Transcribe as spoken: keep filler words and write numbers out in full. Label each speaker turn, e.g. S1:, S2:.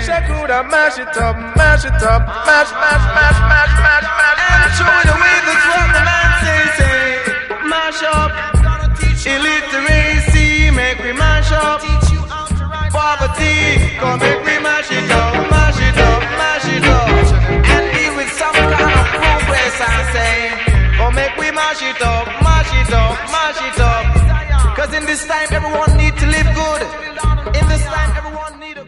S1: wish I could have mash it up, mash it up, mash, mash, mash, mash, mash, mash.
S2: And through the way that's what the man say, say, mash up. Illiteracy, make we mash up. Poverty, come make we mash it up, mash it up, mash it up. And deal with some kind of progress, I say. Come make we mash it up, mash it up, mash it up. Cause in this time everyone need to live good. In this time everyone need a